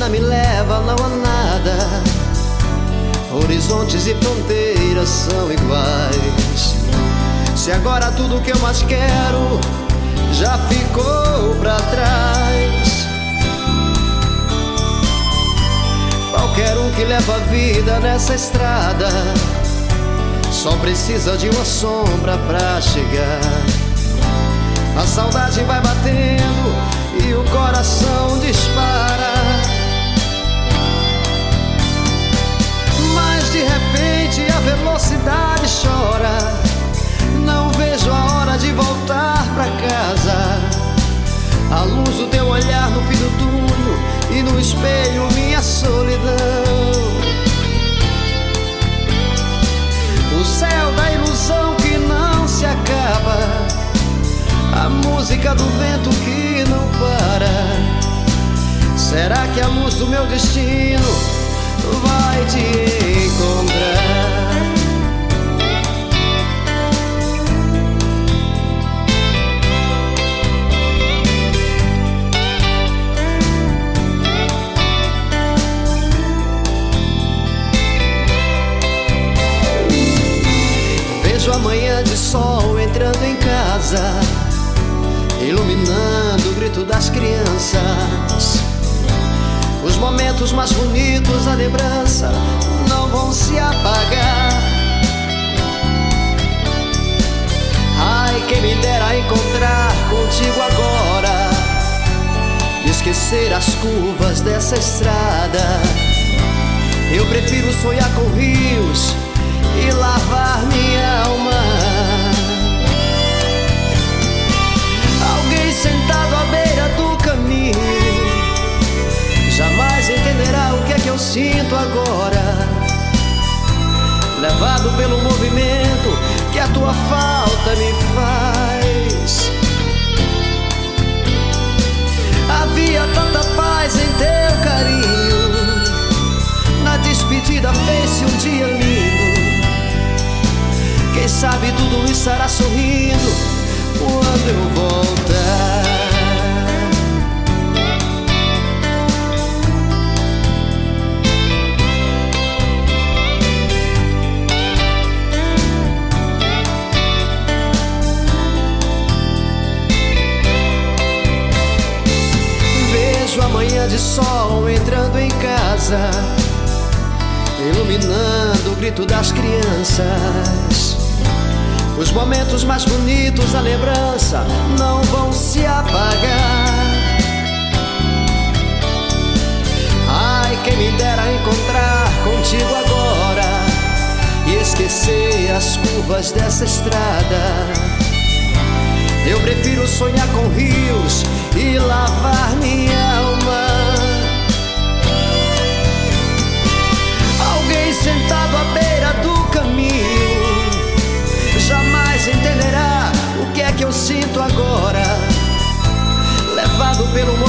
vida me leva, não há nada. Horizontes e fronteiras são iguais. Se agora tudo que eu mais quero já ficou pra trás. Qualquer um que leva a vida nessa estrada só precisa de uma sombra pra chegar. A saudade vai batendo e o coração dispara. Mas de repente a velocidade chora. Não vejo a hora de voltar pra casa. A luz do teu olhar no fim do túnel e no espelho minha solidão. O céu da ilusão que não se acaba. A música do vento que não para. Será que a luz do meu destino vai te encontrar? Vejo a manhã de sol entrando em casa, iluminando o grito das crianças. Os momentos mais bonitos, a lembrança, não vão se apagar. Ai, quem me dera encontrar contigo agora, esquecer as curvas dessa estrada. Eu prefiro sonhar com rios e lavar minha alma. Alguém sentado à beira do caminho jamais entenderá o que é que eu sinto agora. Levado pelo movimento que a tua falta me faz. Havia tanta paz em teu carinho. Na despedida fez-se um dia lindo. Quem sabe tudo estará sorrindo quando eu voltar. Vejo a manhã de sol entrando em casa, iluminando o grito das crianças. Os momentos mais bonitos, a lembrança, não vão se apagar. Ai, quem me dera encontrar contigo agora e esquecer as curvas dessa estrada. Eu prefiro sonhar com rios e lavar minha alma. Alguém sentado à beira do caminho jamais entenderá o que é que eu sinto agora. Levado pelo